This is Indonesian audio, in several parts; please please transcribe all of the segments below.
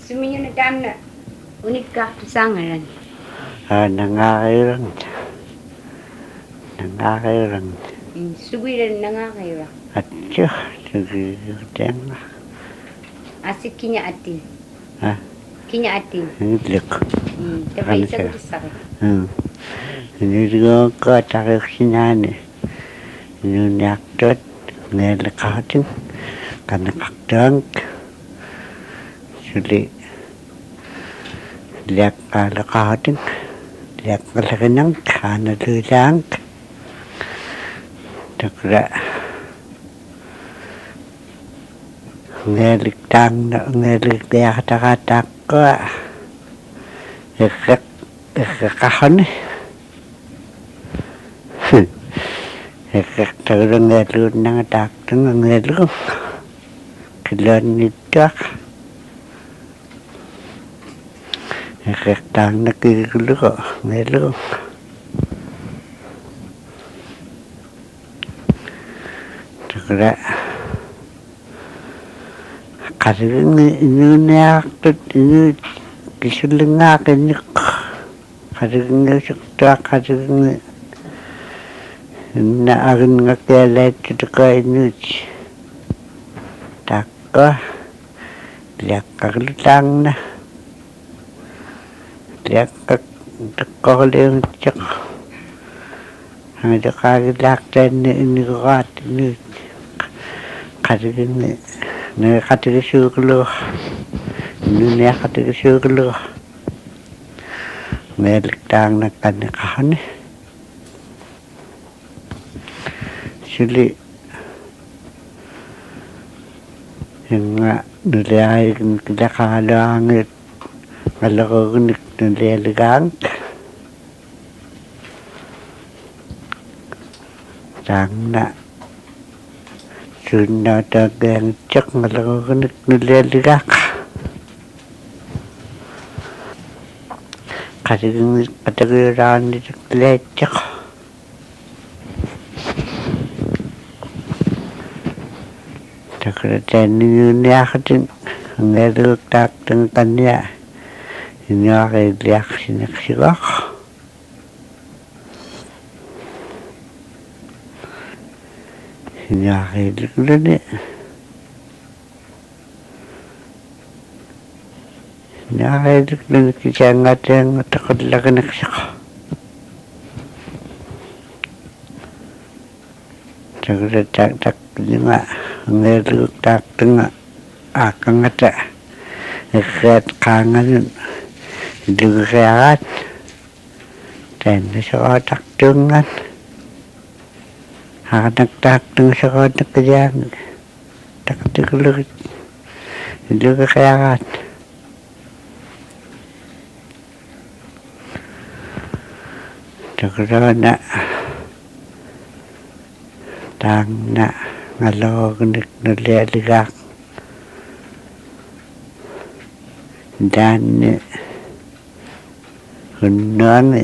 Suminyo na dam na. Unik ka sangaran. Nangakairan. Nangakairan. Sugiran nangakairan. Atyo, sugiyuteng. Asik kinya atin. Ha? Kinya atin. Ngidlik. Tapay isa ko sakit. Ngidlik ko takik sinani. Nyaktot. Ngelakatin. Kanakakdang. Suli. Liak kalakatin. Liak kalakanang. Kanalulang. Takra. Ngelik tang na ngelik dia kata-kata ko. Kahon. Tahu ngeluk nang tak teng ngeluk. Kelan itu. Tang nak ngeluk ngeluk. Takra. Kadang ini nak ini keselengak ini. Kadang sekta kadang na akin ngakelet kita ini. Takka liak kagelutang na. Liak kagelutang cak. Ada kagelak dan ini kuat ini. Kadang ni kata syukur ni kata syukur melik tang nak kan kahon suli yang nilai kita kalang kalau nilai legang tang nak Sunnah dagang cek ngelakukan nilai-nilai kategoran itu lecek takretan ini akatin ngeluk tak tengkannya ini akan liak sinak siwak ini akhirnya dulu ni. Ini akhirnya dulu kita yang takut lagi nak siapa. Takut tak juga ngeluk tak tengah akan ada dekat kangen juga sehat dan seorang tak dengan anak-anak dengan sekolah kerja tak terkeluar itu kekayaan terkeluar nak tang nak ngalau kena lihat dan hunan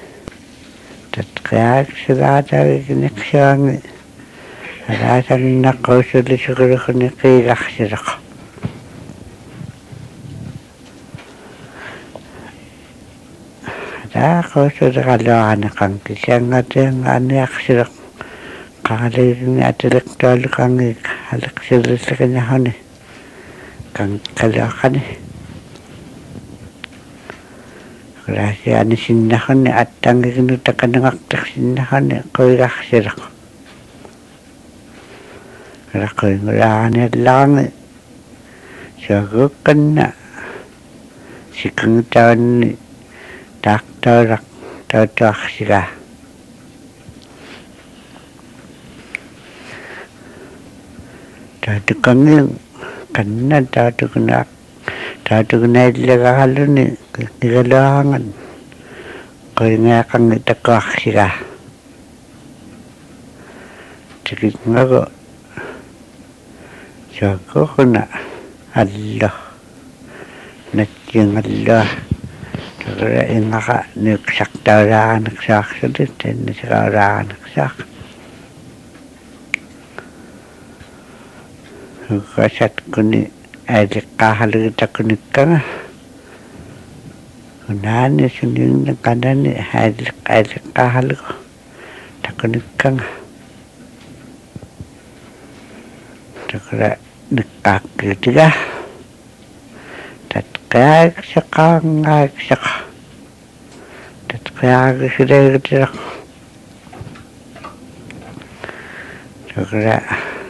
Kaya sigata kineksyon alasan na kausuli siguro kinikilak sila ko. Ada kausuli kalawan kang kisang natin aniyak sila kakalirin at elektrol kang halak sila sa kanyahon kang kalakan Kasi ani sinnahan at ang ginutakan ng aktak sinnahan ko irakasir ako. Rakoy ngulahan lang sagukan na sikang taon ni taktorak tawak sila. Tatukang yung kanan tatukang Tatu kena ilagakalo ni nigalangan. Kaya nga kang itakak sila. Sakit nga ko. Sago ko na. Allah. Natyang Allah. Kaya nga ka. Nagsak tawarakan nagsak sa dito. Nagsak nagsak. Kasat ko ni kahalitakunikkanga unaani sunin kanani kahaliku takunikkanga takra nakakitiga tatkaaksaqaangaaksaqa tatqaagisireegitirak takra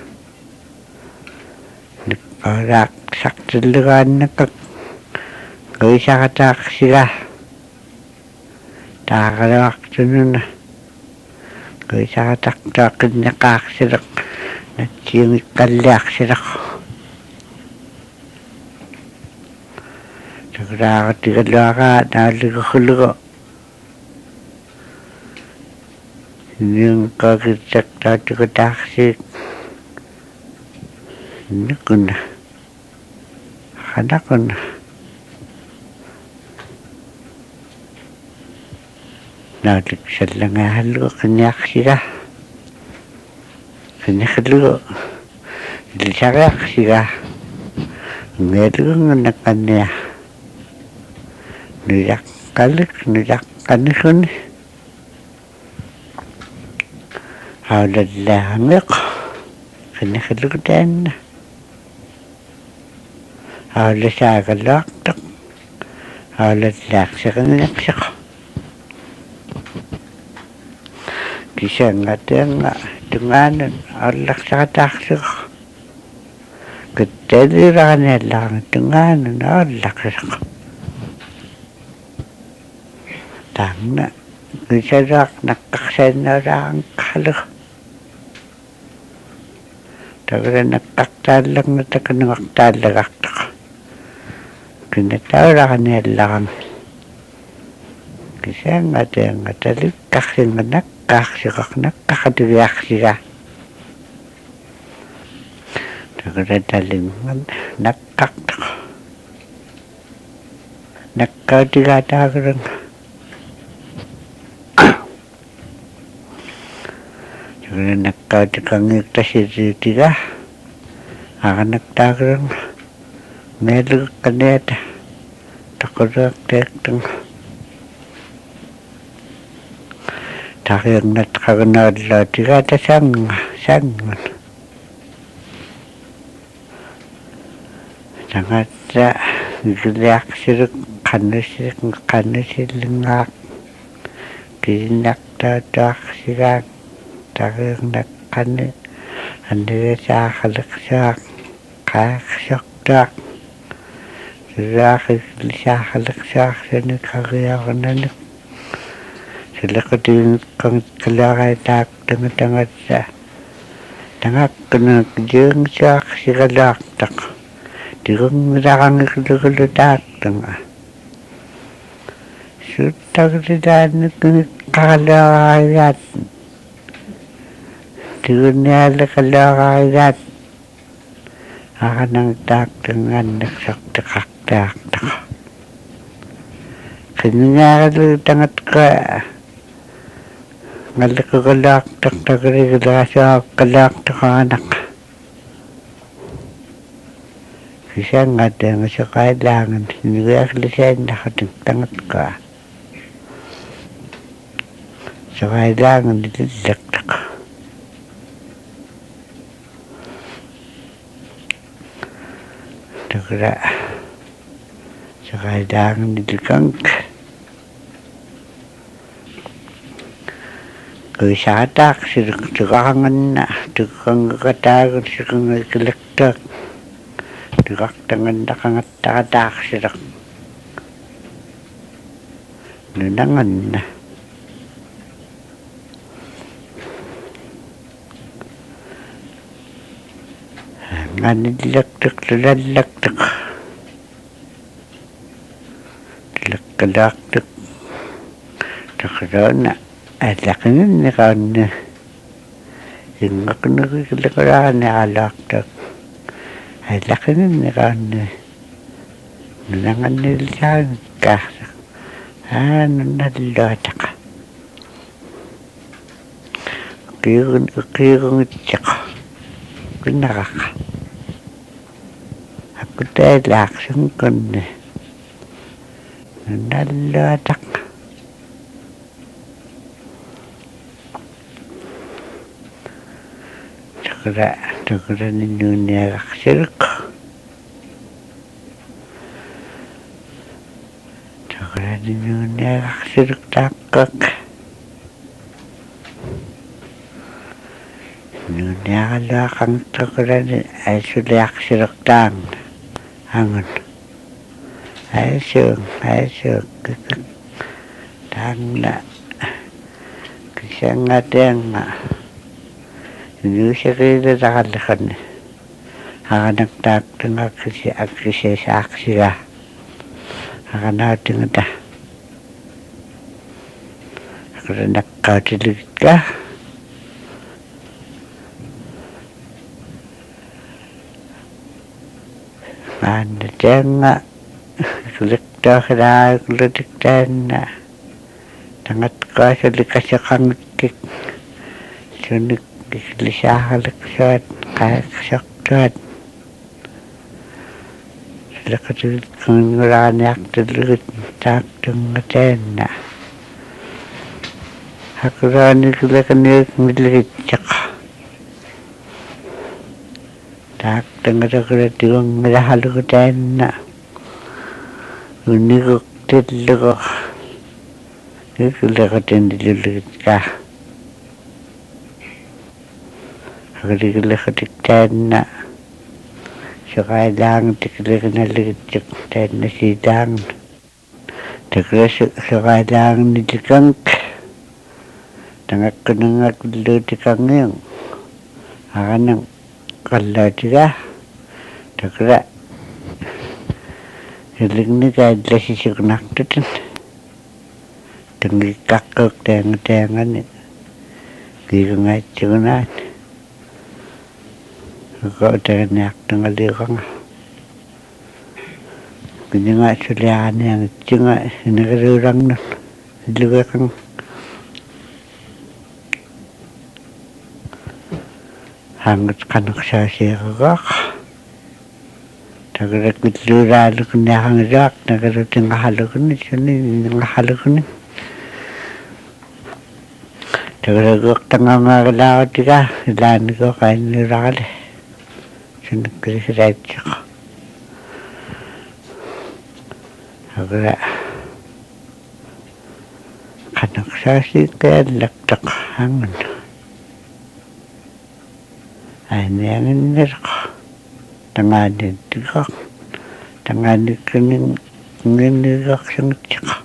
nikparak saktillugaannakak goisaqataaksiga taakalawaqtununa goisaqataqtaaqinneqaaksirak natsiungikkalliaqsirak takraaqatigaluaqaa naalluguqulugu niungqaakitsaktaatukutaaksiik nukuna qanaquna naaliksallangahallugu qinniaqsiga qinniqlugu ilisariaqsiga ngeelugungunnaqqannia nuyaqqanikuni aulallaangeq qinniqlugu taanna aulasaagaluaqtaq aulallaaqsiqinniqsiq kisangatenga tungaanun aulaqsaqataaqsiq kitteliraqaniallaaqni tungaanun aulaqsiq taanna kisaraaq naqqaqsainnaulaaqankaqaluq takra naqqaqtaallaqna takanungaqtaallagaqtaq kinnataulaqaniallaaqami kisangatenga talikqaqsinga naqqaaqsiqaq naqqaqatigiaqsiga takra talingan naqqaqtaq naqqautigaataaquranga takra naqqautiqangiiqtasirriitiga aqanaktaakuranga meelugaqqaniata taquruaqtiaqtanga taqiernatqagunaallootiga tasangan tangatta giliaqsiruk qannusillingaaq kiinnaqtautaaqsigaaq taqiernaqqani annigasaaqaliqsaaq qaaqsoqtaaq siraaqislisaaqaliqsaaq sanikariaqunaniq silaqatiginkangkalaaqaitaaq tangatangassa tangakkunak jiungsaaq sigalaaqtaq tigungmiraqangiklukulutaaqtanga suttaqtitaannikkunikqaqalaaqaagaat tigunniaalakalaaqaagaat aqanangtaaqtangaanniqsaqtiqaqtaaqtaqa qinnigaaqaluutangatqa ngalliqukalaaqtaq taqrigilaasuaqqalaaqtaqaanaq kisangatenga soqailaangan niguaqlisainnaqatintangatqa soqailaangan ilillaqtaq takra soqailaangan illikank kuisaqataaqsiruk tuqaqanganna tuqqangaqataagut siqangakilaqtaaq tuqaqtangannaqangattaqataaqsiraq nunanganna nganillaqtaq lulallaqtaq tilaqqalaaqtaq taqrauna аллақининнеқаанна ингақнерикилакараанеқалаартак аллақининнеқаанна нунанганнилсаагаккаарсақ нунналлуатақа қирунгитсақа киннарақа kutai laksung kunne nalatak takra ninunia laksirk takra ninunia laksirk takak nunia lakang takra ni ay suliak sirktang hangun ay sung tang na kisang ateng nu sekira takalakan hakanak tak tengah aksi saksiga hakanak tengah dah hakanak kau tilika mana tengah kulit dah kena kulit tengah tangat kau selika sekang kik sunik lisah leksat kayak sakit lekat kengeranyak telut tak tengah hakuran lekat milik cak tak tengah tiung merah lekatena unik telut lekatin dilulut kah ketik tena sekadang tiklik nalitik tena sidang tiklik sekadang nitikang tengah kenangat lu tikang yang akan kalau tidak tiklik hiling ni kaya sisik nak tutin tengah kakak tengah ni gigungat jungat kau tengah tengah liang, kenyang sulian yang cengak negara orang tu, juga kan, hangat kanak saya kagak, negara kita lalu kena hangat, negara tengah halu kena, tengah halu kena, negara kau tengah ngalau tiga, lain kau kain ragal. Negeri raja, agak kanak sasi kaya lektak hangun, ini yang nerk, tengah ni tiga, tengah ni kening nerk sengcak,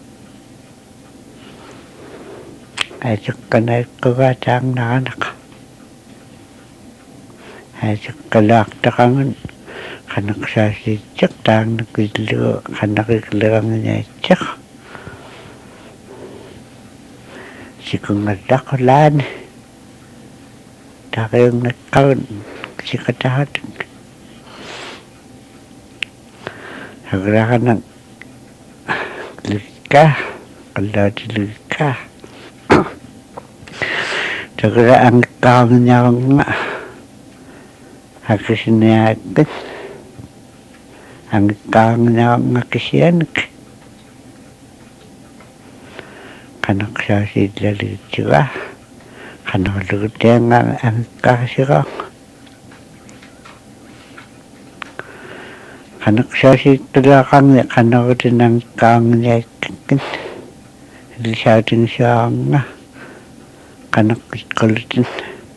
ajak kena kegacang anak. Ajak kelak takangan kanak sasi cek tang nakidlo kanak ikilangnya cek sikung ngadak lan takayong nakkaun sikatahat hagrakan ng lika kalati lika tagra ang kaun niya nga Hakisiniakin ang kang nga kisiyanik kanak sa sidlalit siya kanak luteng ang kasirang kanak sa sidlakan kanak din ang kang niya lisatin siya nga kanak ikulutin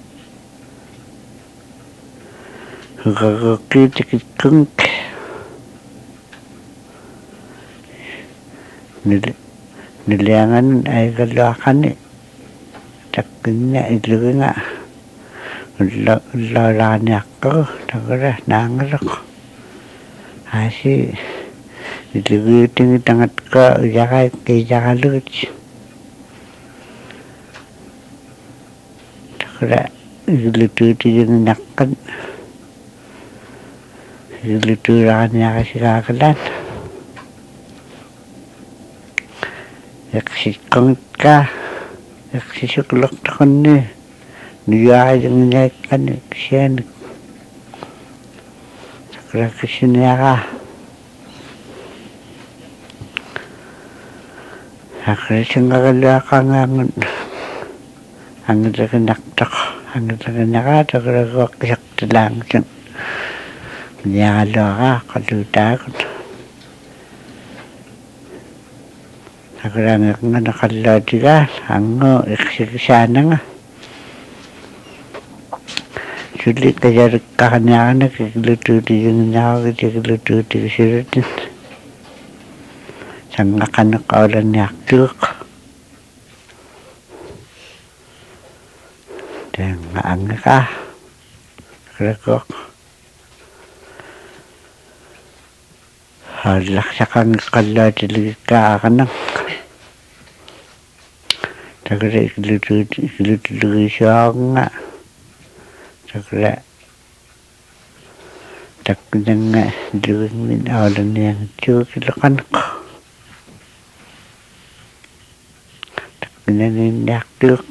kitik kung niliangan ay galakan ni taknya itu nga lalanya ko tagara nangalak asi itu ting tangat ka jaga ke jaga lut tagara itu yang nakkan Liturannya kasih kakalan. Yaksi kongka, yaksi sukulok takon ni, niya yung nyakan siya. takra kisiniaka takra singakalaka ngangun angitakinaktak angitakinaka takra kakisaktilang sing niyakaloka kalutakot takra nga nakalodigal ango iksikisana nga sulit kaya kakanya nakiklututi yung nakiklututi kisirutin sanga kanakaulan yaktuk dan ngaanga ka krekok halak sa kang kalati ka kanang takra iklututi siya nga takra takna doing min awalan yang cukilakan ko takna ninaktuk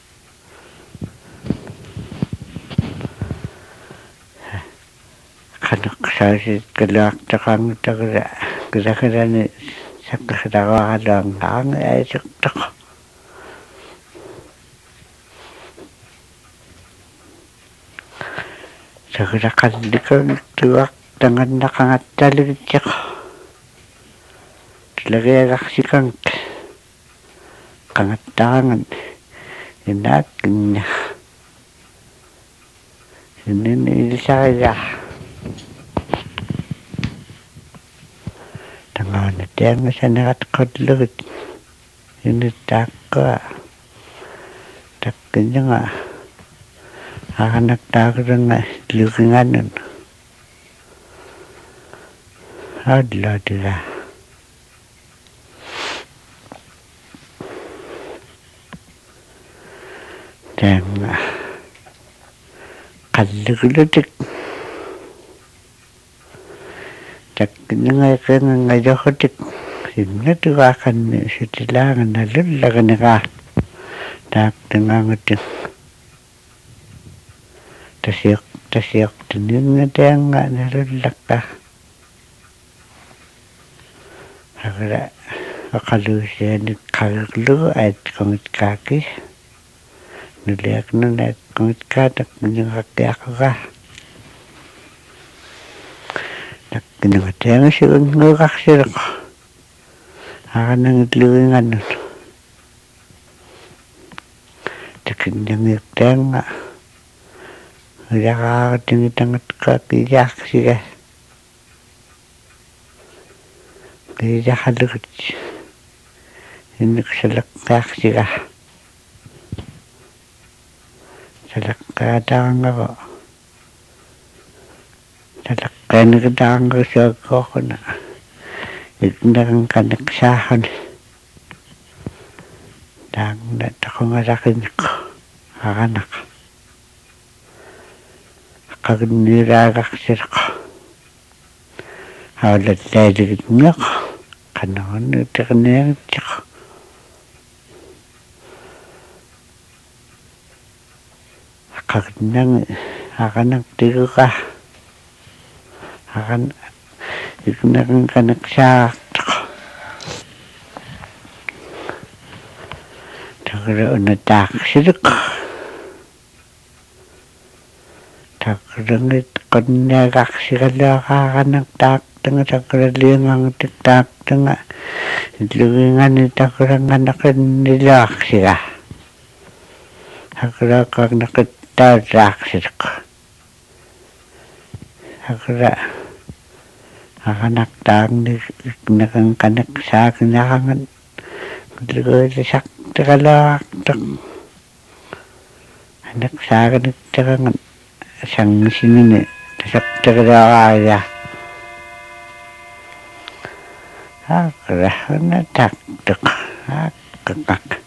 kanak sasit kalak takang takra kira-kira ni sakasarawa lang ang ay saktak takra kandikang tuwak dengan nakangat talibityak talaga kaksikang kangat tangan inakin niya inisaya tangan na tiyang sa nakatkodlut initaka takin niya nga nagtakot nga lukinganon adla dila dan kaluglutik takin nga ngayokotik sinatuwakan sa tilangan na lulakan ka takin nga ngutin tasyok tunin nga tiyang nga nalulak ka akala akalusya ni kaglu at kungit kaki nuliak nun at kungit katak ng kakyak ka takin nga tiyang siyon nga kaksirok akan ng itluwingan nun takin nga tiyang nga nakakatingitangat ka kiyak siya kaya kalukot hindi ko salakak siya salakadaan ako salakadaan ko siya ko na ignarang kanaksahan dang natakong arakin ko kakanak kagniragak siya ko hawlat laligid nga ko kanon ito kanayang tiyak kagnang akanang tigo ka akan ignarang kanaksak takroon na taksirik takrangit kanya kaksikala kakanak tanga takralingang tiktak tanga itlugingan ni takrangan nakanilak siya takrakang nakitarak siya takra kakanak tang nakang kanak sa akin nakangan itlugisak takalak anak sa akin takangan sang sinini tasak takrakaya akra na taktok akakak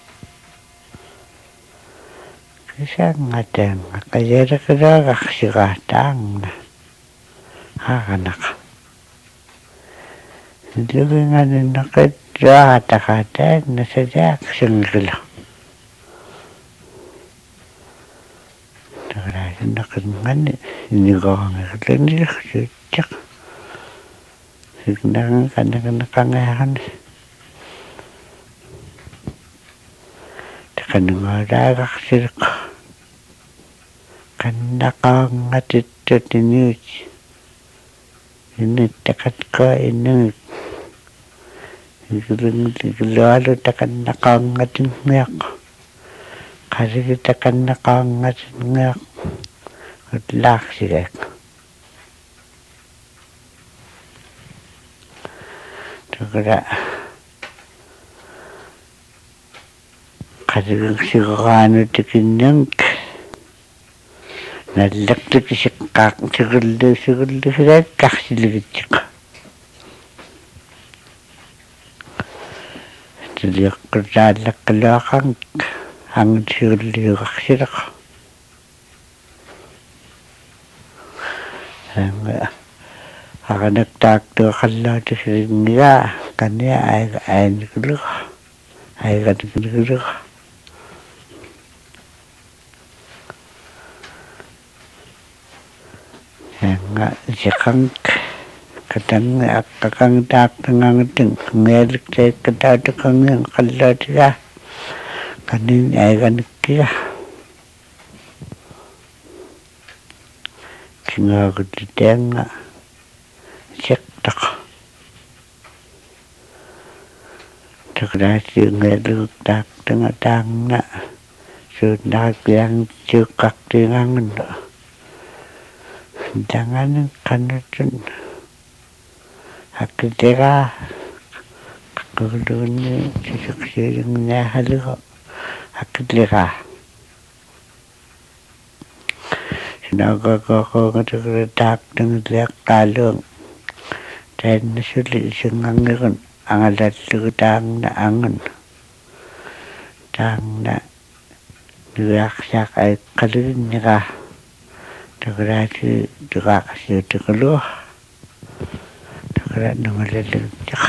kisang ateng kayara kadagak sikatang na hakanak lugingan na kadrata kateng na sadyak singgila takra nakangan ini gawang nila sutyak Nang kanang kanang sirik kanakang atitutinut init takat ko inut igulalo takan nakang atin ngak kasi takan nakang atin ngak utlak sirik tukara kasi sigurano tikinyang nalaktik sikak siguldo sirik kaksiligit Jadi kerja kelakang ang siguldo kaksirak akan nagtakto kala to siringa kanya ay nagulok ay nagulok nga sikang kadang kakang tak ngang ting ngelik te kadado kang kala tiya kanin ay kanikiya kinagod nga sektak takrasi ngelik tak tang na sudah yang cukak tingangan jangan kanutun hakitera kakudun sisuksiring na haluho hakitera sinagagako ngatukratak ng liyak talong dahil nasulit singangiron ang alatutang na angon tang na niyaksak ay kalun nira Takrasi tukak si tukuluh takrat nungalalang